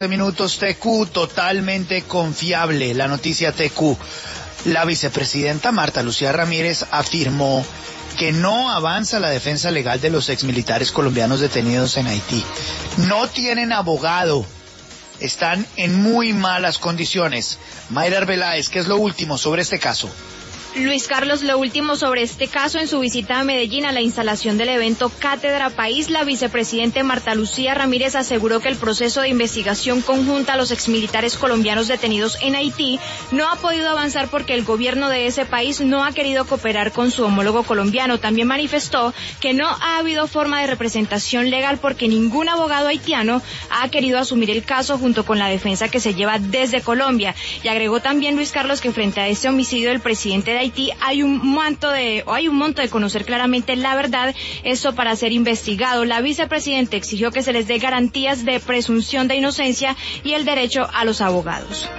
Minutos TQ, totalmente confiable. La noticia TQ. La vicepresidenta Marta Lucía Ramírez afirmó que no avanza la defensa legal de los exmilitares colombianos detenidos en Haití. No tienen abogado. Están en muy malas condiciones. Mayra Arbeláez, ¿qué es lo último sobre este caso? Luis Carlos, lo último sobre este caso: en su visita a Medellín a la instalación del evento Cátedra País, la vicepresidenta Marta Lucía Ramírez aseguró que el proceso de investigación conjunta a los exmilitares colombianos detenidos en Haití no ha podido avanzar porque el gobierno de ese país no ha querido cooperar con su homólogo colombiano. También manifestó que no ha habido forma de representación legal porque ningún abogado haitiano ha querido asumir el caso junto con la defensa que se lleva desde Colombia. Y agregó también Luis Carlos que frente a este homicidio del presidente de Haití hay un monto de conocer claramente la verdad, esto para ser investigado. La vicepresidenta exigió que se les dé garantías de presunción de inocencia y el derecho a los abogados.